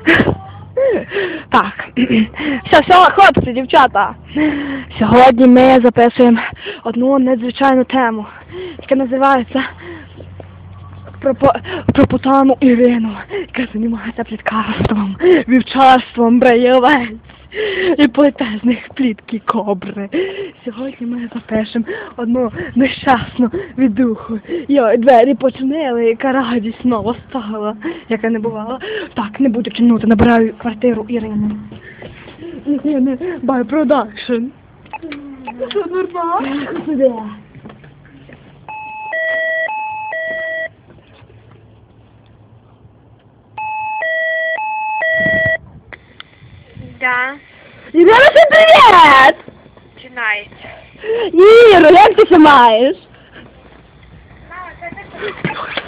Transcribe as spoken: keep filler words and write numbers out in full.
Так. Все, все, хлопці, дівчата. Сьогодні ми записуємо одну надзвичайну тему, яка називається про, про Потану Ірину, яка займається пліткарством, вівчарством, браєвець і плетезних плітки кобри. Сьогодні ми запишемо одну нещасну віддуху. Йой, двері починили, яка радість знову стала, яка не бувала. Так, не буду чинути, набираю квартиру Ірини. Ірини, by production. Що нормально? Да, Ірина, всім привіт! починається. Іро, як ти ще маєш? Мама, це так.